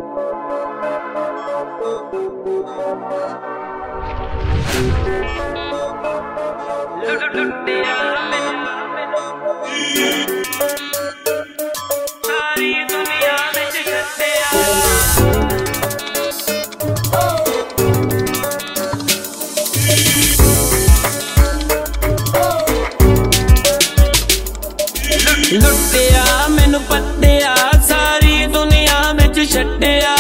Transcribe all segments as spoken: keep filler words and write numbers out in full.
लुटिया सारी दुनिया विच छड्डिया लुटिया मैनू पत्तिया सारी दुनिया विच छड्डिया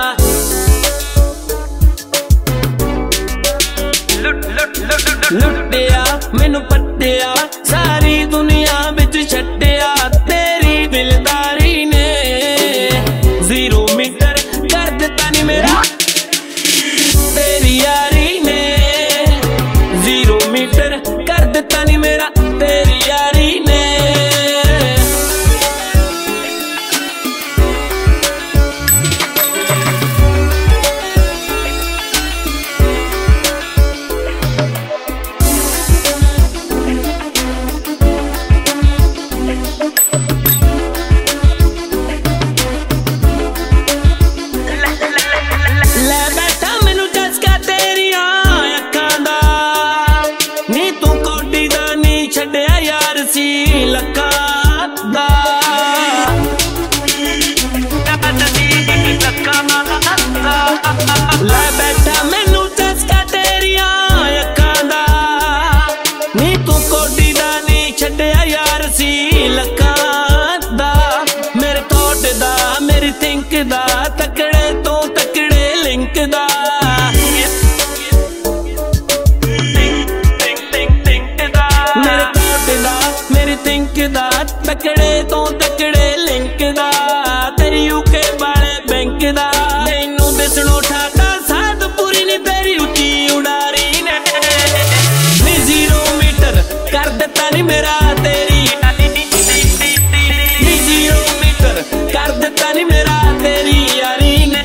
लुटिया मैनू पत्तिया सारी दुनिया विच छड्डिया तेरी दिलदारी ने जीरो मीटर कर दिता नी मेरा तेरी यारी ने जीरो मीटर कर दिता नी मेरा तेरी यारी ने लै बैठा मैनू चस्का तेरिया अखां दा नी तू कोडी दा नी छड्डिया यार सी लखां दा मेरे थॉट दा मेरी थिंक दा तकड़े तो तकड़े लिंक दा मेरे थॉट दा मेरी थिंक दा तकड़े तो तकड़े लिंक दा तेरी यूके वाले बैंक दा तैनू दिसणो ठाटा साध पूरी नी तेरी उची उड़ारी ने नी जीरो मीटर कर दिता नी मेरा तेरी नी जीरो मीटर कर दिता नी मेरा तेरी यारी ने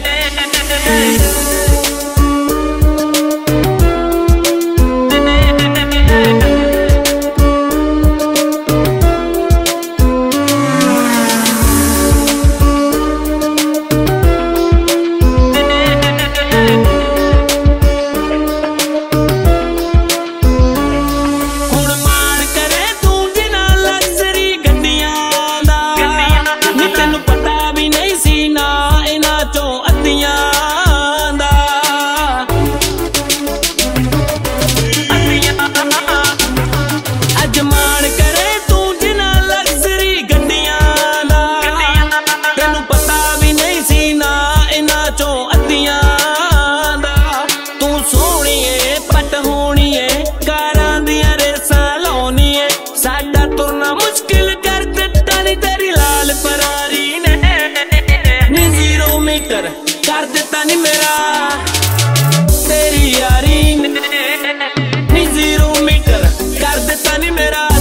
कर दिता नी मेरा तेरी यारी ने नी जीरो मीटर कर दिता नी मेरा